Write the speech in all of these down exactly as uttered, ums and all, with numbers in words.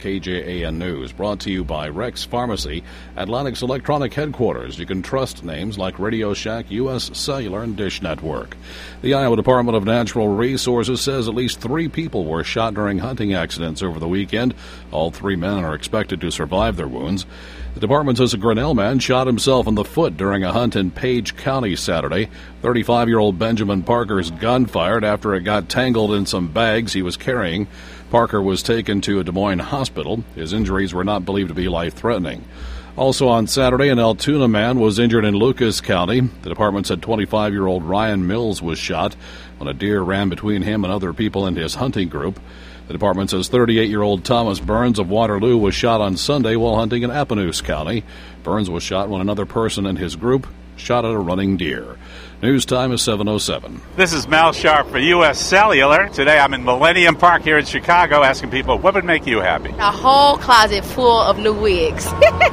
K J A N News, brought to you by Rex Pharmacy, Atlantic's electronic headquarters. You can trust names like Radio Shack, U S Cellular, and Dish Network. The Iowa Department of Natural Resources says at least three people were shot during hunting accidents over the weekend. All three men are expected to survive their wounds. The department says a Grinnell man shot himself in the foot during a hunt in Page County Saturday. thirty-five-year-old Benjamin Parker's gun fired after it got tangled in some bags he was carrying. Parker was taken to a Des Moines hospital. His injuries were not believed to be life-threatening. Also on Saturday, an Altoona man was injured in Lucas County. The department said twenty-five-year-old Ryan Mills was shot when a deer ran between him and other people in his hunting group. The department says thirty-eight-year-old Thomas Burns of Waterloo was shot on Sunday while hunting in Appanoose County. Burns was shot when another person in his group shot at a running deer. News time is seven oh seven. This is Mal Sharp for U S Cellular. Today I'm in Millennium Park here in Chicago asking people, what would make you happy? A whole closet full of new wigs.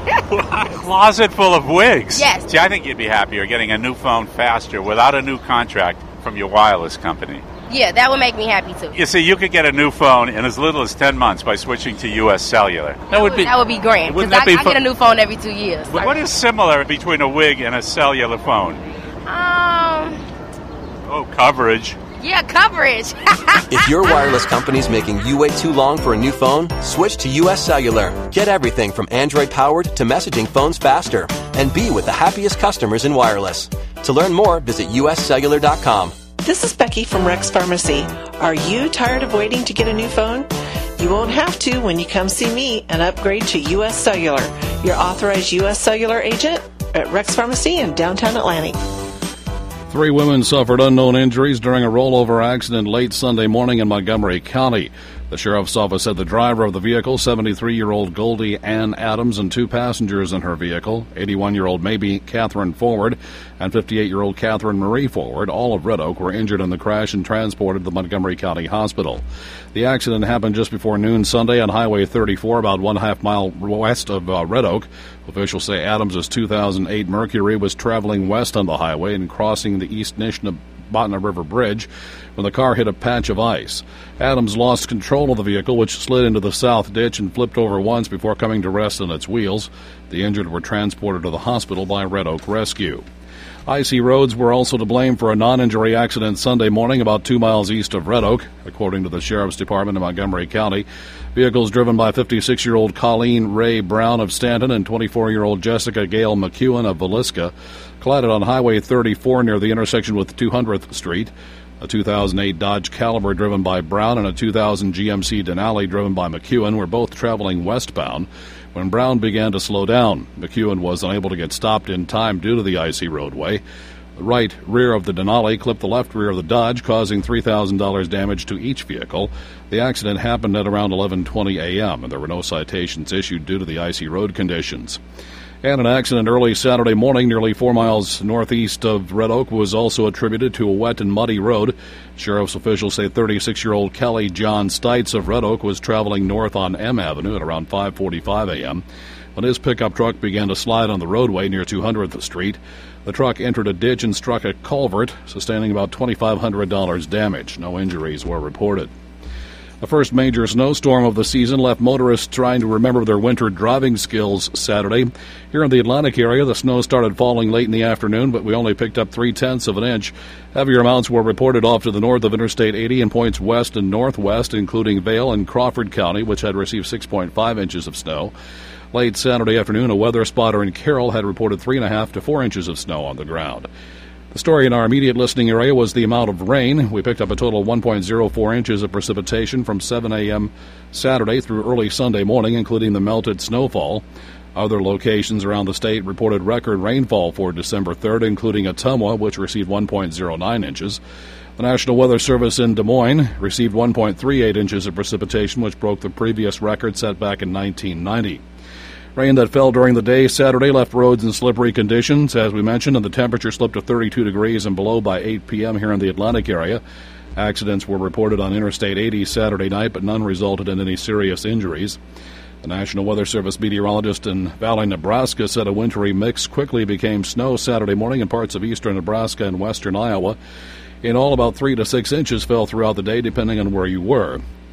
A closet full of wigs? Yes. See, I think you'd be happier getting a new phone faster without a new contract from your wireless company. Yeah, that would make me happy too. You see, you could get a new phone in as little as ten months by switching to U S Cellular. That, that would would be that would be grand. Because I, be I get a new phone every two years. What, what is similar between a wig and a cellular phone? Um. Oh, coverage. Yeah, coverage. If your wireless company's making you wait too long for a new phone, switch to U S Cellular. Get everything from Android-powered to messaging phones faster. And be with the happiest customers in wireless. To learn more, visit U S cellular dot com. This is Becky from Rex Pharmacy. Are you tired of waiting to get a new phone? You won't have to when you come see me and upgrade to U S Cellular, your authorized U S Cellular agent at Rex Pharmacy in downtown Atlantic. Three women suffered unknown injuries during a rollover accident late Sunday morning in Montgomery County. The sheriff's office said the driver of the vehicle, seventy-three-year-old Goldie Ann Adams, and two passengers in her vehicle, eighty-one-year-old Maybe Catherine Forward and fifty-eight-year-old Catherine Marie Forward, all of Red Oak, were injured in the crash and transported to the Montgomery County Hospital. The accident happened just before noon Sunday on Highway thirty-four, about one half mile west of uh, Red Oak. Officials say Adams' two thousand eight Mercury was traveling west on the highway and crossing the East Nishnabotna River Bridge when the car hit a patch of ice. Adams lost control of the vehicle, which slid into the south ditch and flipped over once before coming to rest on its wheels. The injured were transported to the hospital by Red Oak Rescue. Icy roads were also to blame for a non-injury accident Sunday morning about two miles east of Red Oak. According to the Sheriff's Department in Montgomery County, vehicles driven by fifty-six-year-old Colleen Ray Brown of Stanton and twenty-four-year-old Jessica Gail McEwen of Villisca collided on Highway thirty-four near the intersection with two hundredth Street. A two thousand eight Dodge Caliber driven by Brown and a two thousand G M C Denali driven by McEwen were both traveling westbound when Brown began to slow down. McEwen was unable to get stopped in time due to the icy roadway. The right rear of the Denali clipped the left rear of the Dodge, causing three thousand dollars damage to each vehicle. The accident happened at around eleven twenty a.m., and there were no citations issued due to the icy road conditions. And an accident early Saturday morning nearly four miles northeast of Red Oak was also attributed to a wet and muddy road. Sheriff's officials say thirty-six-year-old Kelly John Stites of Red Oak was traveling north on M Avenue at around five forty-five a.m. when his pickup truck began to slide on the roadway near two hundredth Street. The truck entered a ditch and struck a culvert, sustaining about twenty-five hundred dollars damage. No injuries were reported. The first major snowstorm of the season left motorists trying to remember their winter driving skills Saturday. Here in the Atlantic area, the snow started falling late in the afternoon, but we only picked up three-tenths of an inch. Heavier amounts were reported off to the north of Interstate eighty and points west and northwest, including Vail and Crawford County, which had received six point five inches of snow. Late Saturday afternoon, a weather spotter in Carroll had reported three and a half to four inches of snow on the ground. The story in our immediate listening area was the amount of rain. We picked up a total of one point zero four inches of precipitation from seven a.m. Saturday through early Sunday morning, including the melted snowfall. Other locations around the state reported record rainfall for December third, including Ottumwa, which received one point zero nine inches. The National Weather Service in Des Moines received one point three eight inches of precipitation, which broke the previous record set back in nineteen ninety. Rain that fell during the day Saturday left roads in slippery conditions, as we mentioned, and the temperature slipped to thirty-two degrees and below by eight p.m. here in the Atlantic area. Accidents were reported on Interstate eighty Saturday night, but none resulted in any serious injuries. The National Weather Service meteorologist in Valley, Nebraska, said a wintry mix quickly became snow Saturday morning in parts of eastern Nebraska and western Iowa. In all, about three to six inches fell throughout the day, depending on where you were.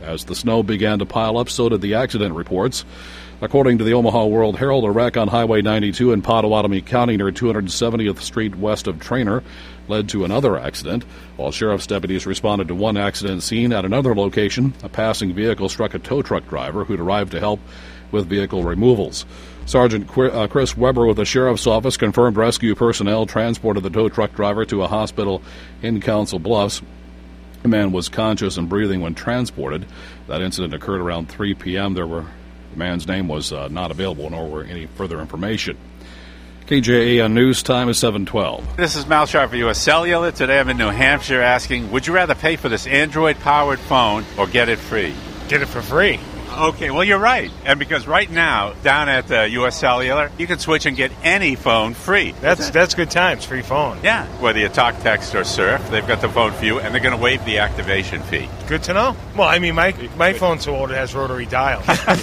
As the snow began to pile up, so did the accident reports. According to the Omaha World Herald, a wreck on Highway ninety-two in Potawatomi County near two hundred seventieth Street west of Trainer led to another accident. While sheriff's deputies responded to one accident scene at another location, a passing vehicle struck a tow truck driver who'd arrived to help with vehicle removals. Sergeant Chris Weber with the sheriff's office confirmed rescue personnel transported the tow truck driver to a hospital in Council Bluffs. The man was conscious and breathing when transported. That incident occurred around three p.m. There were The man's name was uh, not available, nor were any further information. K J A N News time is seven twelve. This is Mal Sharp for U S Cellular. Today I'm in New Hampshire asking, would you rather pay for this Android-powered phone or get it free? Get it for free. Okay, well, you're right. And because right now, down at uh, U S Cellular, you can switch and get any phone free. That's that's good times, free phone. Yeah, whether you talk, text, or surf, they've got the phone for you, and they're going to waive the activation fee. Good to know. Well, I mean, my my phone's so old it has rotary dial.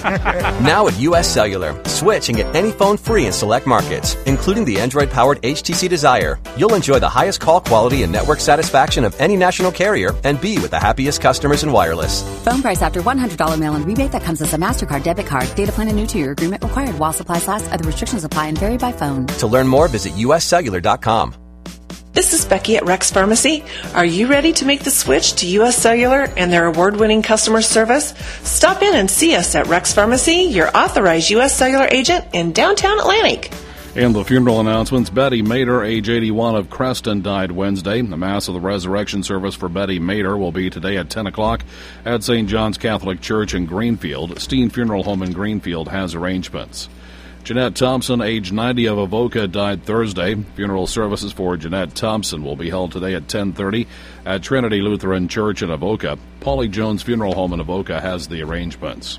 Now at U S Cellular, switch and get any phone free in select markets, including the Android-powered H T C Desire. You'll enjoy the highest call quality and network satisfaction of any national carrier and be with the happiest customers in wireless. Phone price after one hundred dollars mail-in rebate that comes as a MasterCard debit card. Data plan and new two-year agreement required while supplies last. Other restrictions apply and vary by phone. To learn more, visit U S cellular dot com. This is Becky at Rex Pharmacy. Are you ready to make the switch to U S Cellular and their award-winning customer service? Stop in and see us at Rex Pharmacy, your authorized U S Cellular agent in downtown Atlantic. In the funeral announcements, Betty Mater, age eighty-one, of Creston, died Wednesday. The Mass of the Resurrection service for Betty Mater will be today at ten o'clock at Saint John's Catholic Church in Greenfield. Steen Funeral Home in Greenfield has arrangements. Jeanette Thompson, age ninety, of Avoca, died Thursday. Funeral services for Jeanette Thompson will be held today at ten thirty at Trinity Lutheran Church in Avoca. Paulie Jones Funeral Home in Avoca has the arrangements.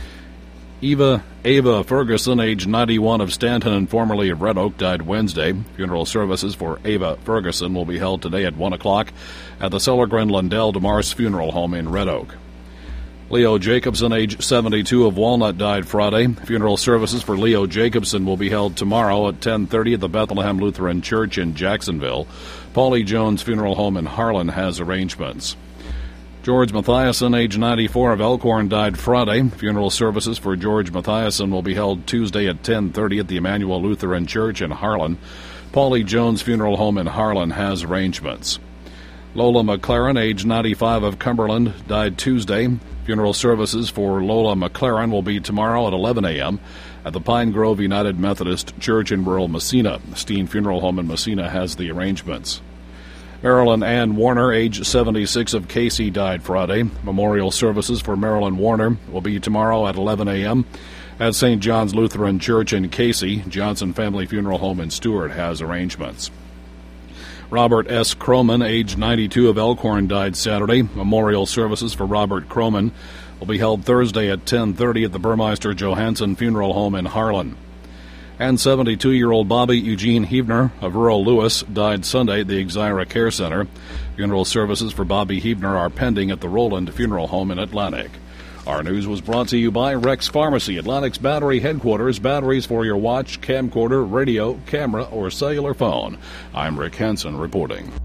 Eva Ava Ferguson, age ninety-one, of Stanton and formerly of Red Oak, died Wednesday. Funeral services for Ava Ferguson will be held today at one o'clock at the Cellergren Lundell DeMars Funeral Home in Red Oak. Leo Jacobson, age seventy-two, of Walnut, died Friday. Funeral services for Leo Jacobson will be held tomorrow at ten thirty at the Bethlehem Lutheran Church in Jacksonville. Paulie Jones Funeral Home in Harlan has arrangements. George Mathiasen, age ninety-four, of Elkhorn, died Friday. Funeral services for George Mathiasen will be held Tuesday at ten thirty at the Emmanuel Lutheran Church in Harlan. Paulie Jones Funeral Home in Harlan has arrangements. Lola McLaren, age ninety-five, of Cumberland, died Tuesday. Funeral services for Lola McLaren will be tomorrow at eleven a.m. at the Pine Grove United Methodist Church in rural Messina. Steen Funeral Home in Messina has the arrangements. Marilyn Ann Warner, age seventy-six, of Casey, died Friday. Memorial services for Marilyn Warner will be tomorrow at eleven a.m. at Saint John's Lutheran Church in Casey. Johnson Family Funeral Home in Stewart has arrangements. Robert S. Croman, age ninety-two, of Elkhorn, died Saturday. Memorial services for Robert Croman will be held Thursday at ten thirty at the Burmeister Johansson Funeral Home in Harlan. And seventy-two-year-old Bobby Eugene Heavner of rural Lewis died Sunday at the Exira Care Center. Funeral services for Bobby Heavner are pending at the Roland Funeral Home in Atlantic. Our news was brought to you by Rex Pharmacy, Atlantic's battery headquarters. Batteries for your watch, camcorder, radio, camera, or cellular phone. I'm Rick Hansen reporting.